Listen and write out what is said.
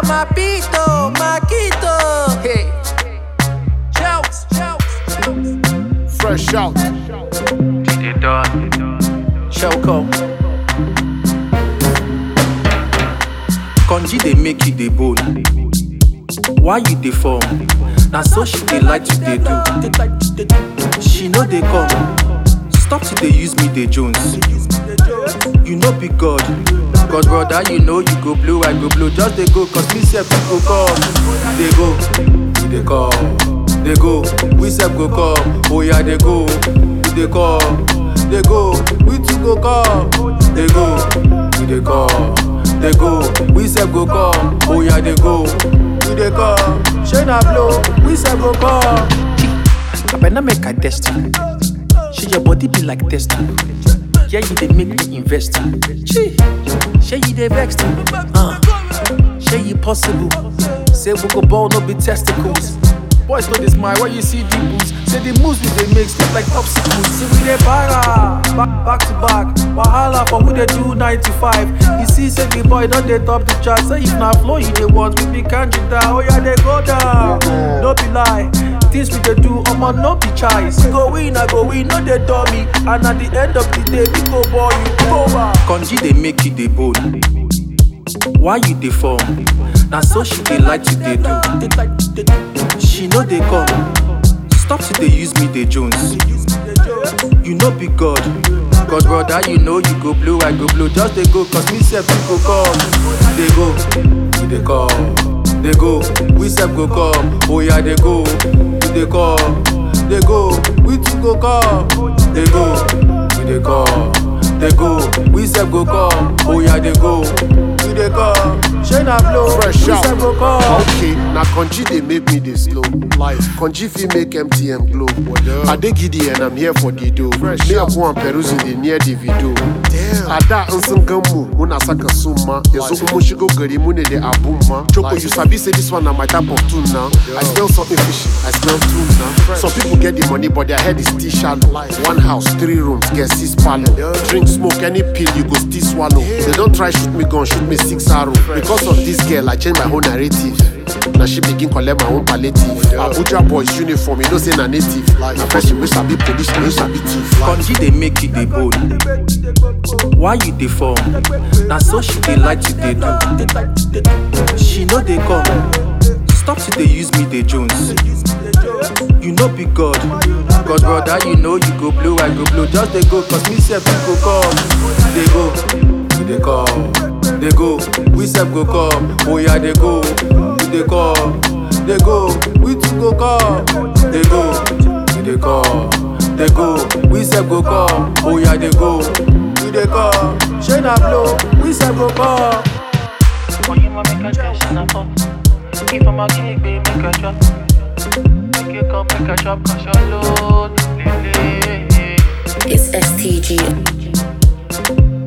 Mapito, Maquito. Hey. Fresh out. Shelco. Konji they make you the bone. Why you dey form? Now so she dey like to dey do. She know they come. Stop to dey use me dey Jones. You know be God. God brother, you know you go blow, I go blow. Just they go, cause me self go come. They go, they come. They go, we self go come. Oh yeah, they go, they come. They go, we two go come. They go, they come. They go, we self go come. Oh yeah, they go, they come. Shayna blow, we self go come. I better make a destiny. She your body be like destiny. Yeah, you they make me invest. Shey you they vexed. Shey you possible. Say we go ball, no be testicles. Boys know this my why you see the moves. Say the moves we they make slip like popsicles. See we they para, back to back. Wahala for who they do 95. You see, say the boy don't they top the chart. Say if na flow you they want, we be can't down. Oh yeah, they go down. No be lie. Things we they do, no be choice. Go win, I go win, no they dummy. And at the end of the day, we go ball you over. Konji they make you the bone. Why you dey form? Now so she dey like to dey do. She know they come. Stop to dey use me dey Jones. You know be God. God brother, you know you go blow, I go blow. Just they go, cause me self go come. They go, they come. They go, we self go come. Oh yeah, they go, they come. They go, we two go come. They go, they come. They go, we self go come. Oh yeah, they go, they come. Shayna blow, Fresh we out. self go come. Okay, now Konji they make me this slow. Life. Konji fi make MTM glow. I dey giddy and I'm here for the dough. Me a go and peruse in the near the video. Ada ansan gamu, muna saka suma. Yeso umushigo gari mune de abuma. Choco, you sabi say this one na my type of tune now. I smell something fishy, I smell tuna. Some people get the money, but their head is still shallow. One house, 3 rooms, get 6 palo. Drink, smoke, any pill you go still swallow. They don't try shoot me gun, shoot me 6 arrow. Because of this girl, I change my whole narrative. Now she begin collect my own palliative. Abuja boys uniform, you know say na native. Na person we sabi police, we sabi thief. Konji they make you the bone. Why you dey form? Now so she dey like to dey do. She know they come. Stop to dey use me dey Jones. You know be God. God brother, you know you go blow, I go blow. Just they go, cause me self go come. They go, they come. They go, we self go come. Oh yeah, they go, they come. They go, we two go come. They go, they come. They go, we self go come. Oh yeah, they go, they come. Shayna blow, we self go come. For you, ma make a cash and a pop. If I'm a gig, baby, make a drop. Make you come, make a drop, cause you're load. It's STG.